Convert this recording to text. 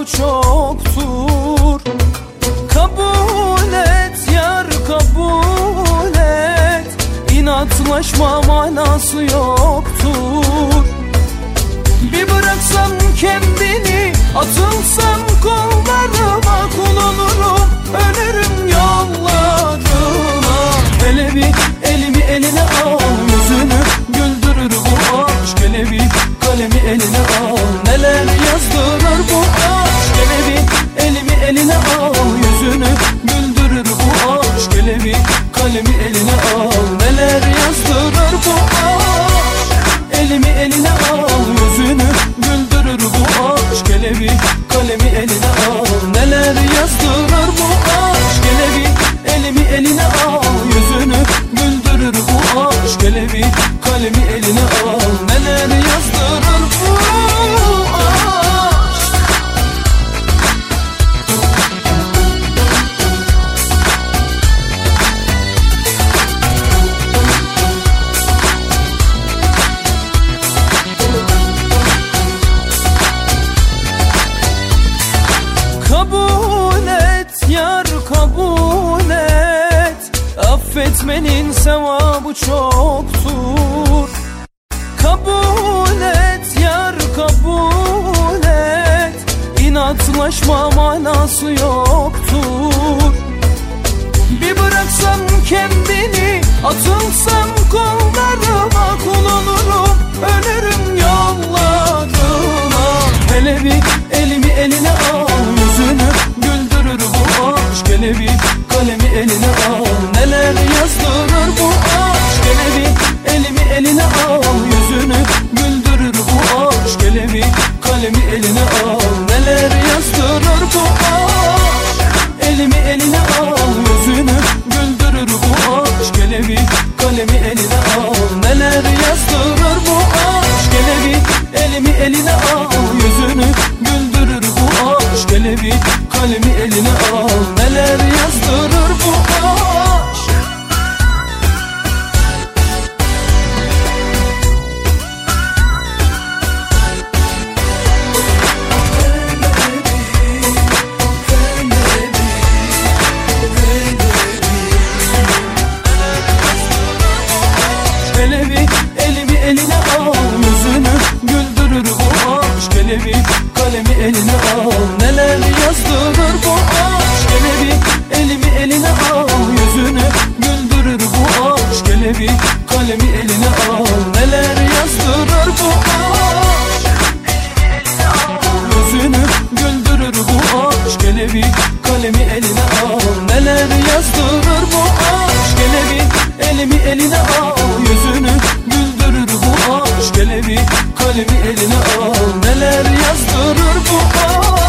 sevabı çoktur. Kabul et yar, kabul et, İnatlaşma manası yoktur. Bir bıraksam kendini, atılsam kollarıma, kul olurum, ölürüm yollarına. Hele bir elimi eline al, yüzünü güldürür bu aşk. Hele bir kalemi eline al, neler yazdırır bu aşk. Hele bir elimi eline al, yüzünü güldürür bu aşk. Hele bir kalemi eline al, neler yazdırır bu aşk. Elimi eline al, yüzünü güldürür bu aşk. Hele bir kalemi eline al, neler yazdırır bu aşk. Hele bir elimi eline al, yüzünü güldürür bu aşk. Hele bir kalemi eline al, neler yazdırır bu aşk. Kabul et yar, kabul et, affetmenin sevabı çoktur. Kabul et yar, kabul et, İnatlaşma manası yoktur. Bir bıraksam kendini, atılsam kollarıma, kul olurum, ölürüm yollarına. Hele bir elimi eline al, yüzünü güldürür bu aşk. Hele bir kalemi eline al, neler yazdırır bu aşk. Hele bir elimi eline al, yüzünü güldürür bu aşk. Hele bir kalemi eline al, neler yazdırır bu aşk. Elimi eline al, yüzünü güldürür bu aşk. Hele bir kalemi eline al, neler yazdırır bu aşk. Hele bir elimi eline al, yüzünü güldürür bu aşk. Hele bir kalemi eline al, neler yazdırır bu aşk. Hele bir elimi eline al, yüzünü güldürür bu aşk. Hele bir kalemi eline al, neler yazdırır bu aşk. Hele bir elimi eline al, yüzünü güldürür bu aşk. Hele bir kalemi eline al, neler yazdırır bu aşk. Yüzünü güldürür bu aşk. Hele bir kalemi eline al, neler yazdırır bu aşk. Hele bir elimi eline al, yüzünü güldürür bu aşk. Hele bir kalemi eline al, neler yazdırır bu aşk.